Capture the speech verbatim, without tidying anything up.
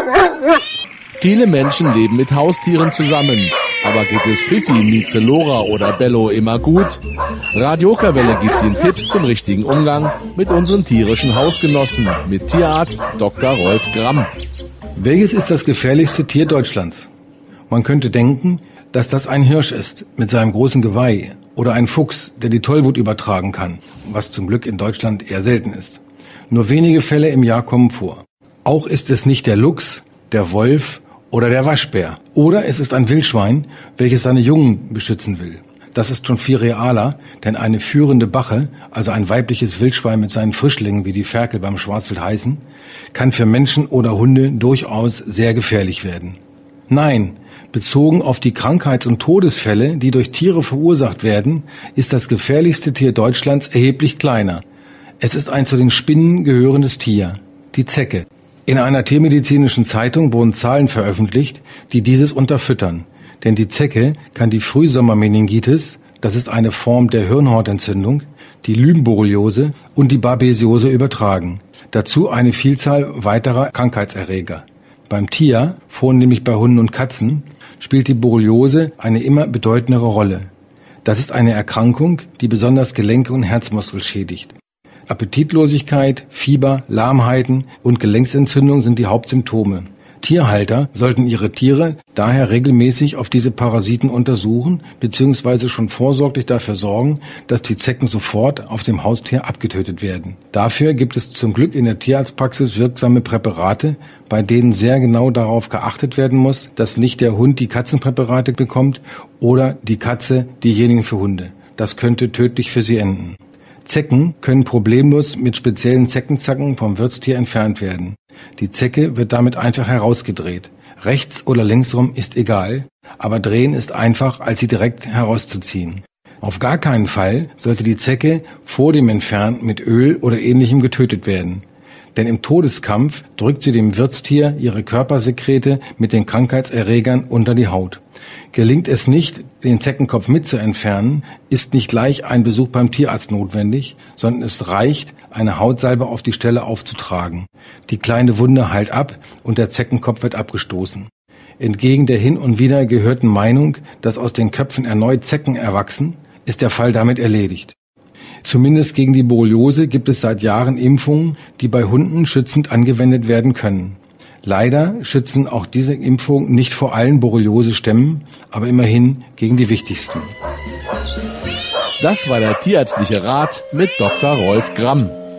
Viele Menschen leben mit Haustieren zusammen. Aber geht es Fifi, Mieze, Lora oder Bello immer gut? Radio Okerwelle gibt Ihnen Tipps zum richtigen Umgang mit unseren tierischen Hausgenossen mit Tierarzt Doktor Rolf Gramm. Welches ist das gefährlichste Tier Deutschlands? Man könnte denken, dass das ein Hirsch ist mit seinem großen Geweih oder ein Fuchs, der die Tollwut übertragen kann, was zum Glück in Deutschland eher selten ist. Nur wenige Fälle im Jahr kommen vor. Auch ist es nicht der Luchs, der Wolf oder der Waschbär. Oder es ist ein Wildschwein, welches seine Jungen beschützen will. Das ist schon viel realer, denn eine führende Bache, also ein weibliches Wildschwein mit seinen Frischlingen, wie die Ferkel beim Schwarzwild heißen, kann für Menschen oder Hunde durchaus sehr gefährlich werden. Nein, bezogen auf die Krankheits- und Todesfälle, die durch Tiere verursacht werden, ist das gefährlichste Tier Deutschlands erheblich kleiner. Es ist ein zu den Spinnen gehörendes Tier, die Zecke. In einer tiermedizinischen Zeitung wurden Zahlen veröffentlicht, die dieses unterfüttern. Denn die Zecke kann die Frühsommermeningitis, das ist eine Form der Hirnhautentzündung, die Lymenborreliose und die Babesiose übertragen. Dazu eine Vielzahl weiterer Krankheitserreger. Beim Tier, vornehmlich bei Hunden und Katzen, spielt die Borreliose eine immer bedeutendere Rolle. Das ist eine Erkrankung, die besonders Gelenke und Herzmuskel schädigt. Appetitlosigkeit, Fieber, Lahmheiten und Gelenksentzündung sind die Hauptsymptome. Tierhalter sollten ihre Tiere daher regelmäßig auf diese Parasiten untersuchen bzw. schon vorsorglich dafür sorgen, dass die Zecken sofort auf dem Haustier abgetötet werden. Dafür gibt es zum Glück in der Tierarztpraxis wirksame Präparate, bei denen sehr genau darauf geachtet werden muss, dass nicht der Hund die Katzenpräparate bekommt oder die Katze diejenigen für Hunde. Das könnte tödlich für sie enden. Zecken können problemlos mit speziellen Zeckenzacken vom Wirtstier entfernt werden. Die Zecke wird damit einfach herausgedreht. Rechts oder linksrum ist egal, aber drehen ist einfach, als sie direkt herauszuziehen. Auf gar keinen Fall sollte die Zecke vor dem Entfernen mit Öl oder Ähnlichem getötet werden. Denn im Todeskampf drückt sie dem Wirtstier ihre Körpersekrete mit den Krankheitserregern unter die Haut. Gelingt es nicht, den Zeckenkopf mit zu entfernen, ist nicht gleich ein Besuch beim Tierarzt notwendig, sondern es reicht, eine Hautsalbe auf die Stelle aufzutragen. Die kleine Wunde heilt ab und der Zeckenkopf wird abgestoßen. Entgegen der hin und wieder gehörten Meinung, dass aus den Köpfen erneut Zecken erwachsen, ist der Fall damit erledigt. Zumindest gegen die Borreliose gibt es seit Jahren Impfungen, die bei Hunden schützend angewendet werden können. Leider schützen auch diese Impfungen nicht vor allen Borreliosestämmen, aber immerhin gegen die wichtigsten. Das war der tierärztliche Rat mit Doktor Rolf Gramm.